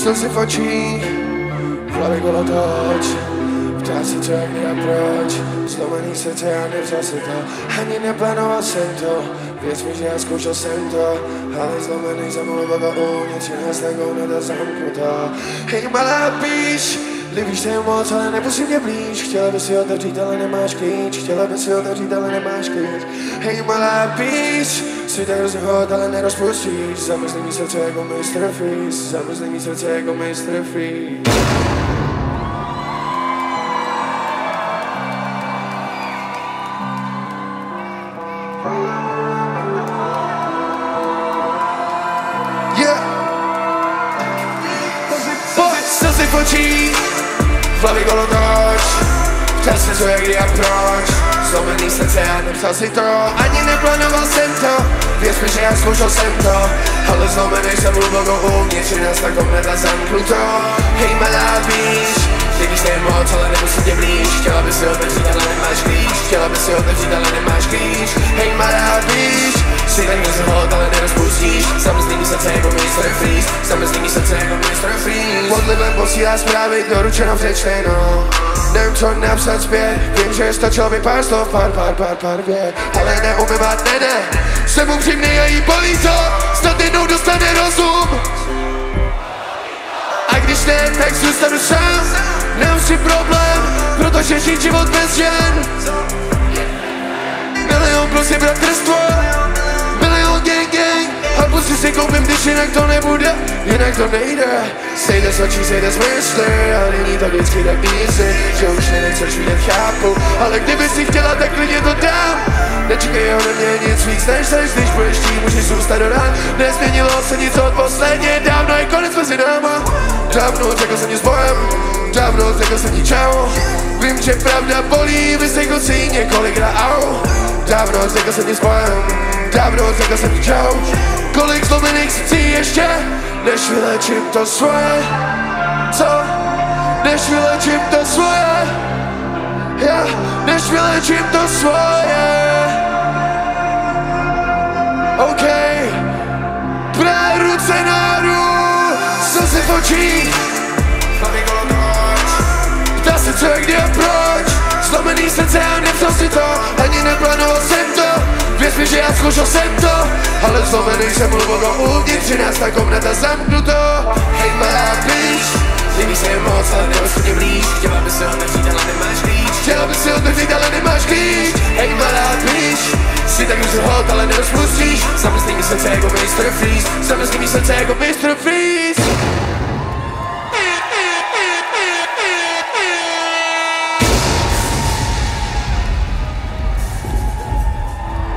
slzy v očích, v hlavě kolotoč. Ptát se, co, jak, kdy a proč. Zlomený srdce, já nevzal si to, ani neplánoval jsem to. Věř mi, že já zkoušel jsem to, ale zlomený za mnou hluboko uvnitř, je nás tak komnata zamknutá. Hej malá, píš, líbíš se moc, ale nepustí mě blíž. Chtěla by si otevřít, ale nemáš klíč. Chtěla by si otevřít, ale nemáš klíč. Hej malá, píš, jsi tak hrozně hot, ale nerozpustíš. Zamrzlý srdce jako Mr. Freeze, zamrzlý srdce jako Mr. Freeze. Slzy v očích, v hlavě kolotoč. Ptal se, co, jak, kdy a proč. Zlomený srdce, já nepsal si to, ani neplánoval jsem to. Věř mi, že já zkoušel jsem to, ale zlomený jsem hluboko uvnitř, je nás ta komnata zamknuto. Hej malá, víš, líbíš se moc, ale nemusí tě blíž. Chtěla by si otevřít, ale nemáš klíč. Chtěla by si otevřít, ale nemáš klíč. Hej malá, víš, jsi tak hrozně hot, ale nerozpustíš. Zamrzlý srdce jako Mr. Freeze, zamrzlý srdce jako Mr. Freeze. Pod libem posílá zprávy, doručeno přečteno. Nevím, co napsat zpět, vím, že stačilo by pár slov, pár vět. Ale neumývat, ne, jsem upřímnej a jí bolí to, snad jednou dostane rozum. A když ne, tak zůstanu sám, nemám si problém, protože žít život bez žen. Milion plus je bratrstvo, milion gang. A pusy si koupím, když jinak to nebude, jinak to nejde. Sejde z očí, sejde z mysli, ale není to vždycky tak easy, že už nechceš vidět, chápu. Ale kdyby si chtěla, tak klidně to dám. Nečekej ode mě nic víc, než seš, když budeš chtít, můžeš zůstat do rán. Nezměnilo se nic od posledně, dávno je konec mezi náma. Dávno řekl jsem ti s bojem, dávno řekl jsem ti čau. Vím, že pravda bolí, vysvětl si několikrát au. Dávno řekl jsem ti s bojem, dávno řekl jsem ti čau. Kolik zlomených srdcí ještě, než vylečím to svoje. Co? Než vylečím to svoje. Já, než vylečím to svoje. OK. Pravé ruce nahoru, slzy v očích. Ptá se, co, jak, kdy a proč. Zlomený srdce, já nepsal si to, ani neplánoval jsem to. Věř mi, že já zkoušel jsem to, ale zlomený jsem hluboko uvnitř, je nás ta komnata zamknuto. Hej malá, blíž, líbí se moc, ale nerozhodně blíž. Chtěla by si otevřít, ale nemáš klíč. Chtěla by si otevřít, ale nemáš klíč. Hej malá, blíž, jsi tak hrozně hot, ale nerozpustíš. Zamrzlý srdce jako Mr. Freeze, zamrzlý srdce jako Mr. Freeze.